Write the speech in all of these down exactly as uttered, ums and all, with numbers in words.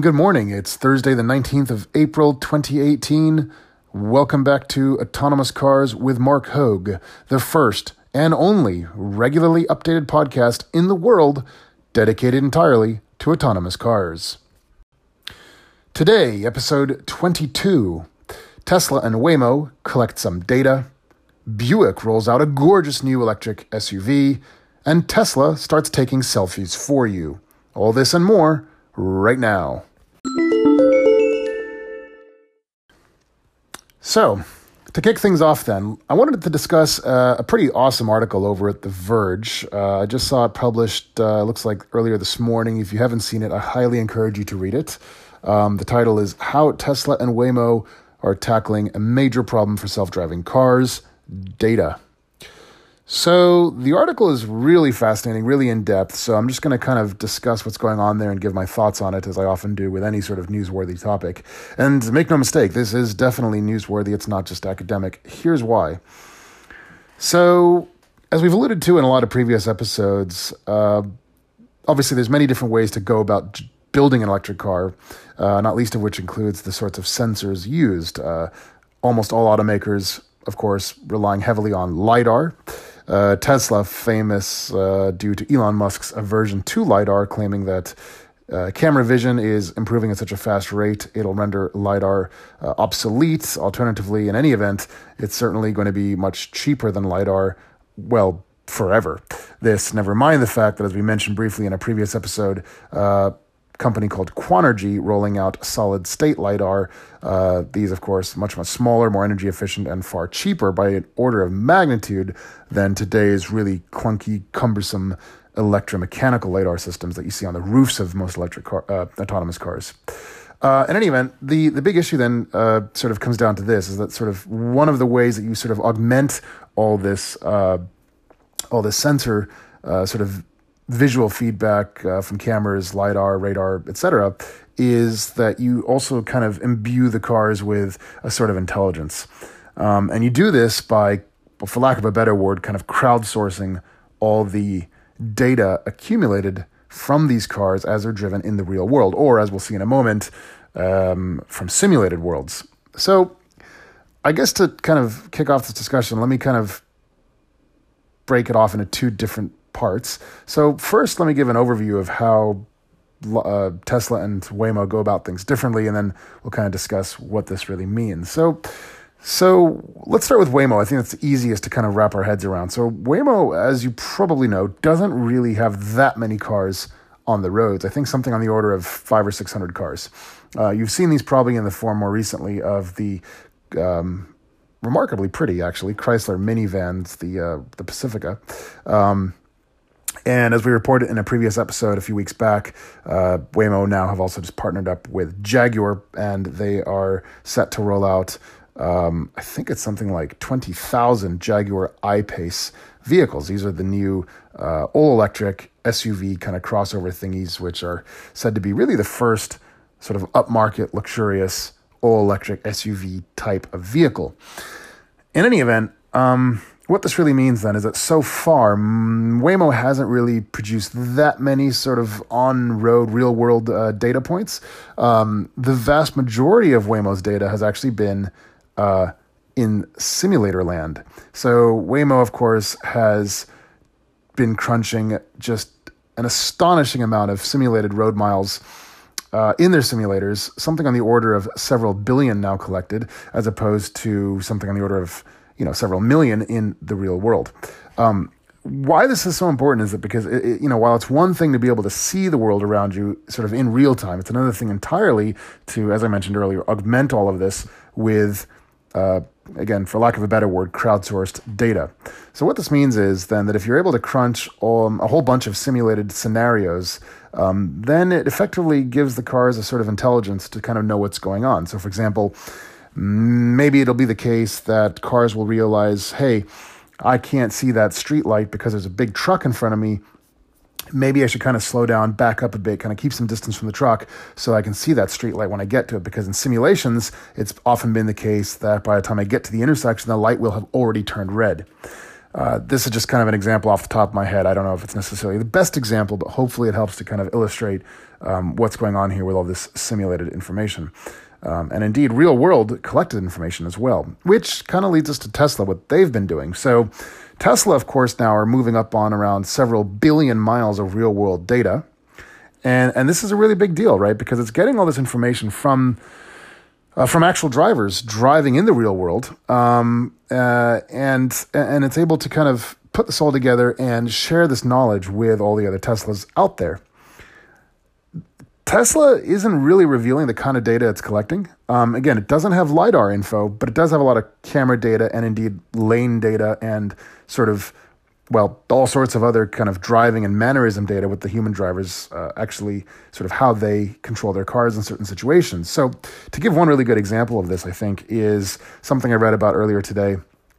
good morning. It's Thursday, the nineteenth of April, twenty eighteen. Welcome back to Autonomous Cars with Mark Hogue, the first and only regularly updated podcast in the world dedicated entirely to autonomous cars. Today, episode twenty-two, Tesla and Waymo collect some data, Buick rolls out a gorgeous new electric S U V, and Tesla starts taking selfies for you. All this and more right now. So, to kick things off then, I wanted to discuss uh, a pretty awesome article over at The Verge. Uh, I just saw it published, uh, looks like earlier this morning. If you haven't seen it, I highly encourage you to read it. Um, the title is How Tesla and Waymo Are Tackling a Major Problem for Self-Driving Cars, Data. So the article is really fascinating, really in-depth, so I'm just going to kind of discuss what's going on there and give my thoughts on it, as I often do with any sort of newsworthy topic. And make no mistake, this is definitely newsworthy. It's not just academic. Here's why. So, as we've alluded to in a lot of previous episodes, uh, obviously there's many different ways to go about j- building an electric car, uh, not least of which includes the sorts of sensors used. Uh, almost all automakers, of course, relying heavily on LiDAR. Uh, Tesla, famous uh, due to Elon Musk's aversion to LiDAR, claiming that uh, camera vision is improving at such a fast rate, it'll render LiDAR uh, obsolete. Alternatively, in any event, it's certainly going to be much cheaper than LiDAR, well, forever. This, never mind the fact that, as we mentioned briefly in a previous episode, uh, company called Quanergy rolling out solid-state LiDAR. Uh, these, of course, much, much smaller, more energy efficient, and far cheaper by an order of magnitude than today's really clunky, cumbersome electromechanical LiDAR systems that you see on the roofs of most electric car, uh, autonomous cars. Uh, in any event, the, the big issue then uh, sort of comes down to this, is that sort of one of the ways that you sort of augment all this, uh, all this sensor uh, sort of visual feedback uh, from cameras, LiDAR, radar, et cetera, is that you also kind of imbue the cars with a sort of intelligence. Um, and you do this by, well, for lack of a better word, kind of crowdsourcing all the data accumulated from these cars as they're driven in the real world, or, as we'll see in a moment, um, from simulated worlds. So I guess to kind of kick off this discussion, let me kind of break it off into two different parts. So first, let me give an overview of how uh, Tesla and Waymo go about things differently, and then we'll kind of discuss what this really means. So, so let's start with Waymo. I think that's the easiest to kind of wrap our heads around. So Waymo, as you probably know, doesn't really have that many cars on the roads. I think something on the order of five or six hundred cars. Uh, you've seen these probably in the form more recently of the um, remarkably pretty, actually, Chrysler minivans, the uh, the Pacifica. Um, And as we reported in a previous episode a few weeks back, uh, Waymo now have also just partnered up with Jaguar, and they are set to roll out, um, I think it's something like twenty thousand Jaguar I-Pace vehicles. These are the new uh, all-electric S U V kind of crossover thingies, which are said to be really the first sort of upmarket, luxurious, all-electric S U V type of vehicle. In any event, um... what this really means then is that so far, Waymo hasn't really produced that many sort of on-road, real-world uh, data points. Um, the vast majority of Waymo's data has actually been uh, in simulator land. So Waymo, of course, has been crunching just an astonishing amount of simulated road miles uh, in their simulators, something on the order of several billion now collected, as opposed to something on the order of you know, several million in the real world. Um, why this is so important is that because, it, it, you know, while it's one thing to be able to see the world around you sort of in real time, it's another thing entirely to, as I mentioned earlier, augment all of this with, uh, again, for lack of a better word, crowdsourced data. So what this means is then that if you're able to crunch um, a whole bunch of simulated scenarios, um, then it effectively gives the cars a sort of intelligence to kind of know what's going on. So, for example, maybe it'll be the case that cars will realize, hey, I can't see that street light because there's a big truck in front of me. Maybe I should kind of slow down, back up a bit, kind of keep some distance from the truck so I can see that street light when I get to it. Because in simulations, it's often been the case that by the time I get to the intersection, the light will have already turned red. Uh, this is just kind of an example off the top of my head. I don't know if it's necessarily the best example, but hopefully it helps to kind of illustrate um, what's going on here with all this simulated information. Um, and indeed, real-world collected information as well, which kind of leads us to Tesla, what they've been doing. So Tesla, of course, now are moving up on around several billion miles of real-world data. And and this is a really big deal, right? Because it's getting all this information from uh, from actual drivers driving in the real world, um, uh, and and it's able to kind of put this all together and share this knowledge with all the other Teslas out there. Tesla isn't really revealing the kind of data it's collecting. Um, again, it doesn't have LiDAR info, but it does have a lot of camera data and indeed lane data and sort of, well, all sorts of other kind of driving and mannerism data with the human drivers, uh, actually sort of how they control their cars in certain situations. So to give one really good example of this, I think, is something I read about earlier today.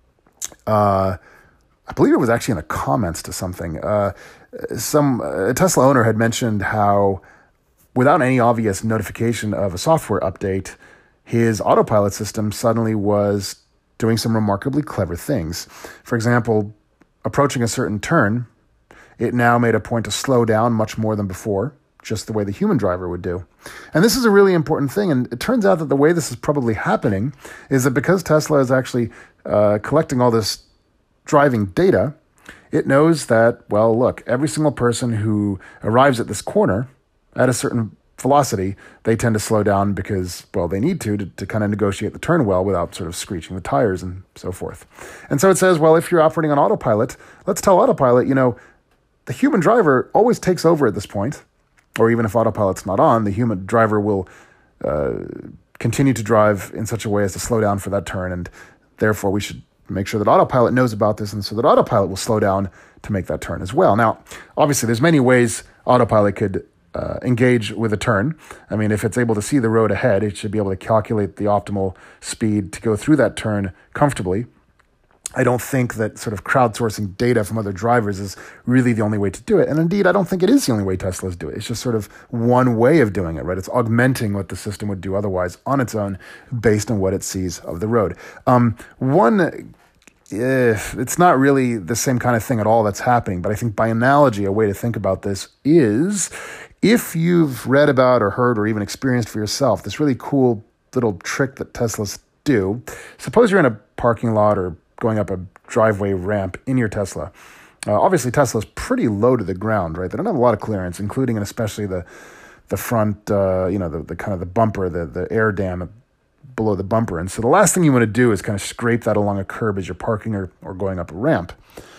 Uh, I believe it was actually in the comments to something. Uh, some a Tesla owner had mentioned how without any obvious notification of a software update, his autopilot system suddenly was doing some remarkably clever things. For example, approaching a certain turn, it now made a point to slow down much more than before, just the way the human driver would do. And this is a really important thing. And it turns out that the way this is probably happening is that because Tesla is actually uh, collecting all this driving data, it knows that, well, look, every single person who arrives at this corner at a certain velocity, they tend to slow down because, well, they need to, to to kind of negotiate the turn well without sort of screeching the tires and so forth. And so it says, well, if you're operating on autopilot, let's tell autopilot, you know, the human driver always takes over at this point, or even if autopilot's not on, the human driver will uh, continue to drive in such a way as to slow down for that turn, and therefore we should make sure that autopilot knows about this, and so that autopilot will slow down to make that turn as well. Now, obviously, there's many ways autopilot could Uh, engage with a turn. I mean, if it's able to see the road ahead, it should be able to calculate the optimal speed to go through that turn comfortably. I don't think that sort of crowdsourcing data from other drivers is really the only way to do it. And indeed, I don't think it is the only way Teslas do it. It's just sort of one way of doing it, right? It's augmenting what the system would do otherwise on its own based on what it sees of the road. Um, one If it's not really the same kind of thing at all that's happening, but I think by analogy, a way to think about this is if you've read about or heard or even experienced for yourself this really cool little trick that Teslas do. Suppose you're in a parking lot or going up a driveway ramp in your Tesla. Uh, obviously, Tesla's pretty low to the ground, right? They don't have a lot of clearance, including and especially the the front, uh, you know, the, the kind of the bumper, the, the air dam below the bumper. And so the last thing you want to do is kind of scrape that along a curb as you're parking or, or going up a ramp.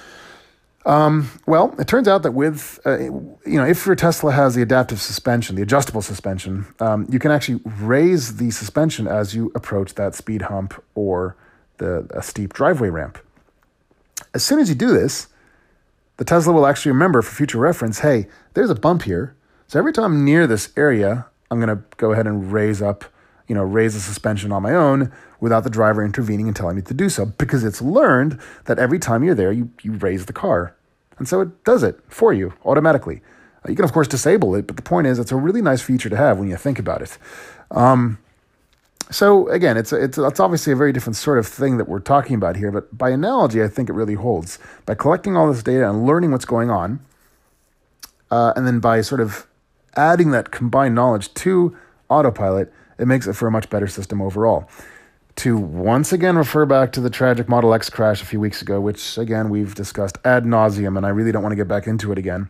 Um, well, it turns out that with, uh, you know, if your Tesla has the adaptive suspension, the adjustable suspension, um, you can actually raise the suspension as you approach that speed hump or the a steep driveway ramp. As soon as you do this, the Tesla will actually remember for future reference, hey, there's a bump here. So every time I'm near this area, I'm going to go ahead and raise up, you know, raise the suspension on my own without the driver intervening and telling me to do so, because it's learned that every time you're there, you, you raise the car. And so it does it for you automatically. Uh, you can, of course, disable it, but the point is it's a really nice feature to have when you think about it. Um, so again, it's, a, it's, a, it's obviously a very different sort of thing that we're talking about here, but by analogy, I think it really holds. By collecting all this data and learning what's going on, uh, and then by sort of adding that combined knowledge to autopilot, it makes it for a much better system overall. To once again refer back to the tragic Model X crash a few weeks ago, which again we've discussed ad nauseum, and I really don't want to get back into it again.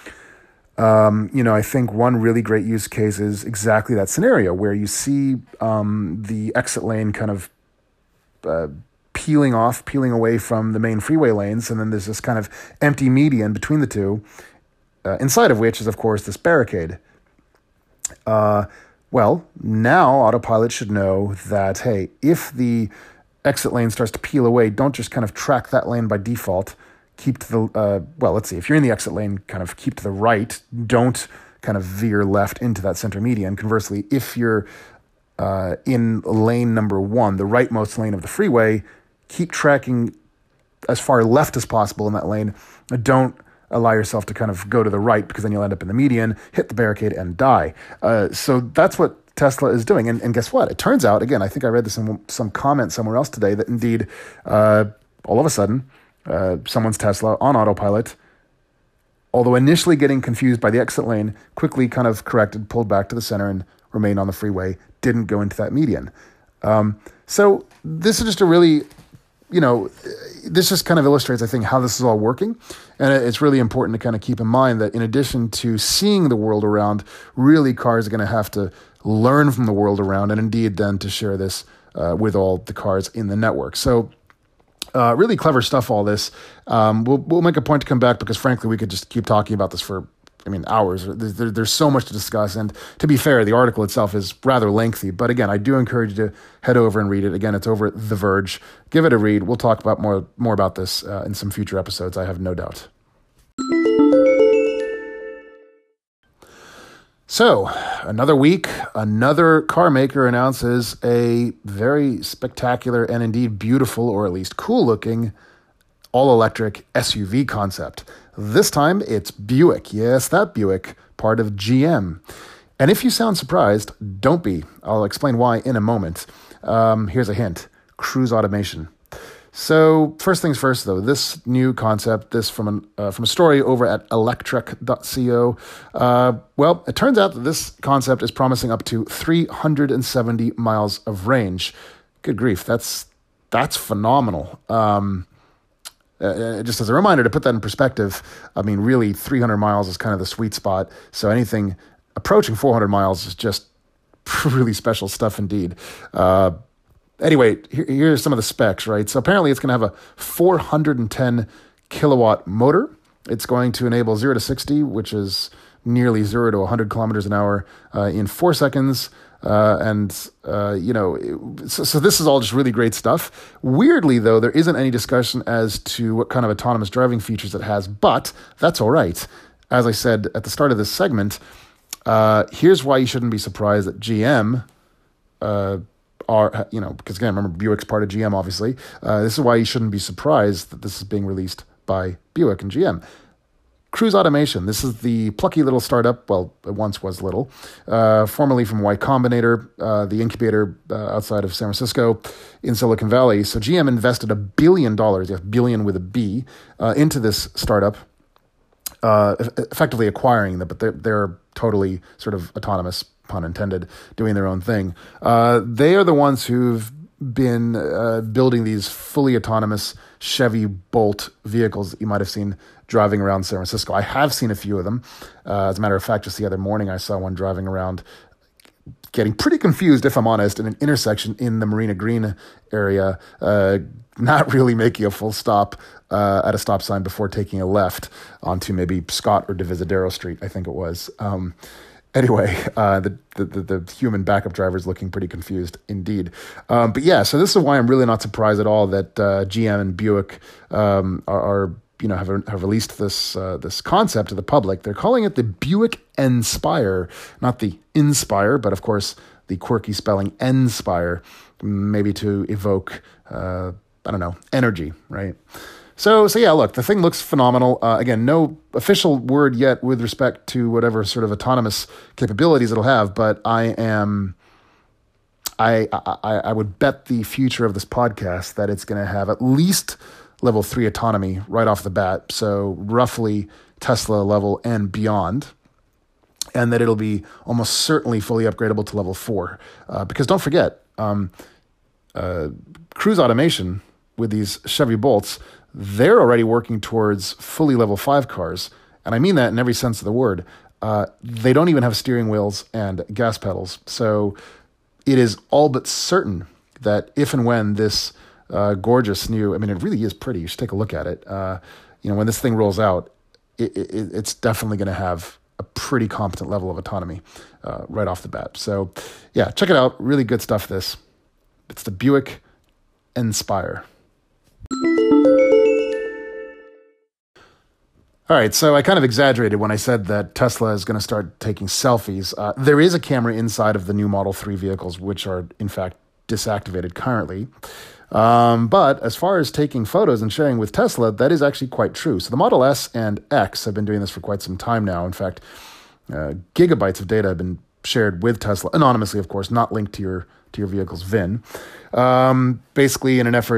Um, you know, I think one really great use case is exactly that scenario where you see um, the exit lane kind of uh, peeling off, peeling away from the main freeway lanes, and then there's this kind of empty median between the two, uh, inside of which is, of course, this barricade. Uh, well, now autopilot should know that, hey, if the exit lane starts to peel away, don't just kind of track that lane by default. Keep to the, uh, well, let's see, if you're in the exit lane, kind of keep to the right. Don't kind of veer left into that center median. Conversely, if you're uh, in lane number one, the rightmost lane of the freeway, keep tracking as far left as possible in that lane. Don't allow yourself to kind of go to the right, because then you'll end up in the median, hit the barricade, and die. Uh, so that's what Tesla is doing. And, and guess what? It turns out, again, I think I read this in some comment somewhere else today, that indeed, uh, all of a sudden, uh, someone's Tesla on autopilot, although initially getting confused by the exit lane, quickly kind of corrected, pulled back to the center, and remained on the freeway, didn't go into that median. Um, so this is just a really, you know, this just kind of illustrates, I think, how this is all working. And it's really important to kind of keep in mind that in addition to seeing the world around, really cars are going to have to learn from the world around, and indeed then to share this uh, with all the cars in the network. So Uh, really clever stuff, all this. Um, we'll we'll make a point to come back because, frankly, we could just keep talking about this for, I mean, hours. There's, there, there's so much to discuss. And to be fair, the article itself is rather lengthy. But again, I do encourage you to head over and read it. Again, it's over at The Verge. Give it a read. We'll talk about more, more about this uh, in some future episodes, I have no doubt. So, another week, another car maker announces a very spectacular and indeed beautiful, or at least cool-looking, all-electric S U V concept. This time, it's Buick. Yes, that Buick, part of G M. And if you sound surprised, don't be. I'll explain why in a moment. Um, here's a hint. Cruise automation. So first things first, though, this new concept, this from an, uh, from a story over at electrek dot co. Uh, well, it turns out that this concept is promising up to three hundred seventy miles of range. Good grief, that's that's phenomenal. Um, uh, just as a reminder, to put that in perspective, I mean, really, three hundred miles is kind of the sweet spot. So anything approaching four hundred miles is just really special stuff indeed. Uh, Anyway, here, here's some of the specs, right? So apparently it's going to have a four hundred ten kilowatt motor. It's going to enable zero to sixty, which is nearly zero to one hundred kilometers an hour uh, in four seconds. Uh, and, uh, you know, it, so, so this is all just really great stuff. Weirdly, though, there isn't any discussion as to what kind of autonomous driving features it has, but that's all right. As I said at the start of this segment, uh, here's why you shouldn't be surprised that G M... Uh, are, you know, because again, remember, Buick's part of G M, obviously. Uh, this is why you shouldn't be surprised that this is being released by Buick and G M. Cruise automation. This is the plucky little startup, well, it once was little, uh, formerly from Y Combinator, uh, the incubator uh, outside of San Francisco in Silicon Valley. So G M invested a billion dollars, yes, billion with a B, uh, into this startup, uh, effectively acquiring them, but they're, they're totally sort of autonomous, pun intended, doing their own thing. Uh, they are the ones who've been uh, building these fully autonomous Chevy Bolt vehicles that you might have seen driving around San Francisco. I have seen a few of them. Uh, as a matter of fact, just the other morning, I saw one driving around, getting pretty confused, if I'm honest, in an intersection in the Marina Green area, uh, not really making a full stop uh, at a stop sign before taking a left onto maybe Scott or Divisadero Street, I think it was. Um, Anyway, uh, the, the the human backup driver is looking pretty confused indeed. Um, but yeah, so this is why I'm really not surprised at all that uh, G M and Buick um, are, are you know have have released this uh, this concept to the public. They're calling it the Buick Enspire, not the Inspire, but of course the quirky spelling Enspire, maybe to evoke uh, I don't know energy, right? So, so yeah, look, the thing looks phenomenal. Uh, again, no official word yet with respect to whatever sort of autonomous capabilities it'll have, but I am, I, I, I would bet the future of this podcast that it's going to have at least level three autonomy right off the bat. So roughly Tesla level and beyond, and that it'll be almost certainly fully upgradable to level four. Uh, because don't forget, um, uh, cruise automation with these Chevy Bolts, they're already working towards fully level five cars. And I mean that in every sense of the word. Uh, they don't even have steering wheels and gas pedals. So it is all but certain that if and when this uh, gorgeous new, I mean, it really is pretty. You should take a look at it. Uh, you know, when this thing rolls out, it, it, it's definitely going to have a pretty competent level of autonomy uh, right off the bat. So yeah, check it out. Really good stuff, this. It's the Buick Enspire. All right, so I kind of exaggerated when I said that Tesla is going to start taking selfies. Uh, there is a camera inside of the new Model three vehicles, which are, in fact, disactivated currently. Um, but as far as taking photos and sharing with Tesla, that is actually quite true. So the Model S and X have been doing this for quite some time now. In fact, uh, gigabytes of data have been shared with Tesla, anonymously, of course, not linked to your to your vehicle's V I N. Um, basically, in an effort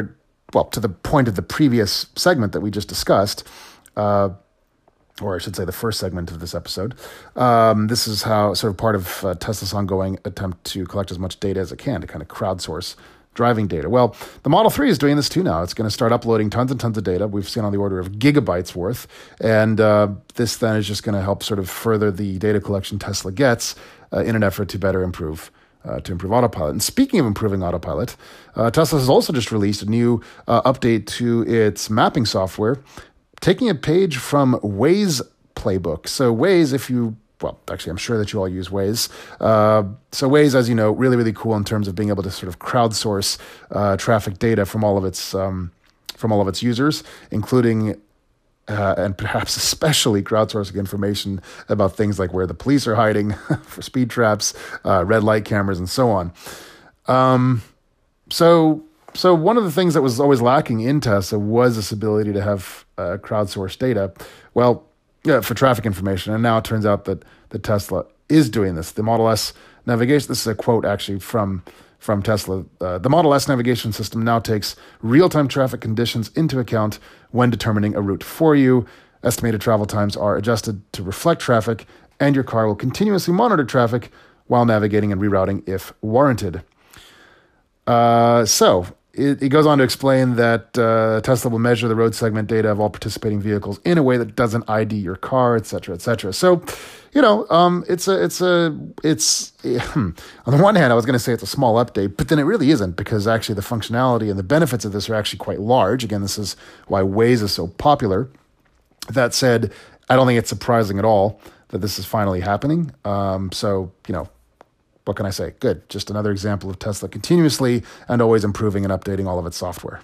well, to the point of the previous segment that we just discussed, uh, or I should say the first segment of this episode. Um, this is how sort of part of uh, Tesla's ongoing attempt to collect as much data as it can to kind of crowdsource driving data. Well, the Model three is doing this too now. It's going to start uploading tons and tons of data. We've seen on the order of gigabytes worth. And uh, this then is just going to help sort of further the data collection Tesla gets uh, in an effort to better improve Uh, to improve autopilot. And speaking of improving autopilot, uh, Tesla has also just released a new uh, update to its mapping software, taking a page from Waze playbook. So Waze, if you, well, actually, I'm sure that you all use Waze. Uh, so Waze, as you know, really, really cool in terms of being able to sort of crowdsource uh, traffic data from all of its um, from all of its users, including Uh, and perhaps especially crowdsourcing information about things like where the police are hiding for speed traps, uh, red light cameras, and so on. Um, so, so one of the things that was always lacking in Tesla was this ability to have uh, crowdsourced data. Well, yeah, for traffic information, and now it turns out that that Tesla is doing this. The Model S navigation. This is a quote actually from. From Tesla, uh, the Model S navigation system now takes real-time traffic conditions into account when determining a route for you. Estimated travel times are adjusted to reflect traffic, and your car will continuously monitor traffic while navigating and rerouting if warranted. Uh, so, it, it goes on to explain that uh, Tesla will measure the road segment data of all participating vehicles in a way that doesn't I D your car, et cetera, et cetera. So, you know, um, it's a, it's a, it's, on the one hand, I was going to say it's a small update, but then it really isn't, because actually the functionality and the benefits of this are actually quite large. Again, this is why Waze is so popular. That said, I don't think it's surprising at all that this is finally happening. Um, so, you know, what can I say? Good. Just another example of Tesla continuously and always improving and updating all of its software.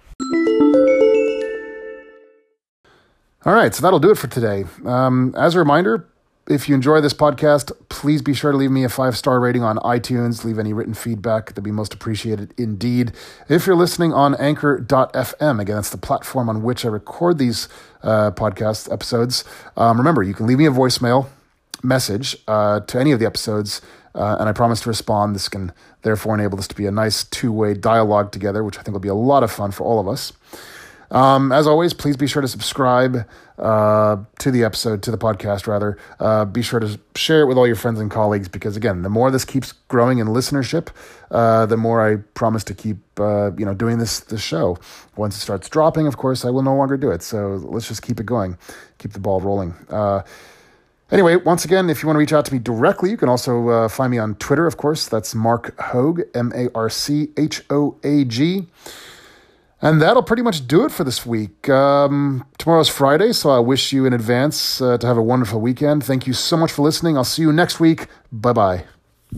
All right, so that'll do it for today. Um, as a reminder, if you enjoy this podcast, please be sure to leave me a five-star rating on iTunes. Leave any written feedback. That'd be most appreciated indeed. If you're listening on anchor dot f m, again, that's the platform on which I record these uh, podcast episodes. Um, remember, you can leave me a voicemail message uh, to any of the episodes, uh, and I promise to respond. This can therefore enable this to be a nice two-way dialogue together, which I think will be a lot of fun for all of us. Um, as always, please be sure to subscribe uh, to the episode, to the podcast, rather. Uh, be sure to share it with all your friends and colleagues, because, again, the more this keeps growing in listenership, uh, the more I promise to keep uh, you know, doing this, this show. Once it starts dropping, of course, I will no longer do it. So let's just keep it going, keep the ball rolling. Uh, Anyway, once again, if you want to reach out to me directly, you can also uh, find me on Twitter, of course. That's Marc Hoag, M A R C H O A G. And that'll pretty much do it for this week. Um, tomorrow's Friday, so I wish you in advance uh, to have a wonderful weekend. Thank you so much for listening. I'll see you next week. Bye-bye.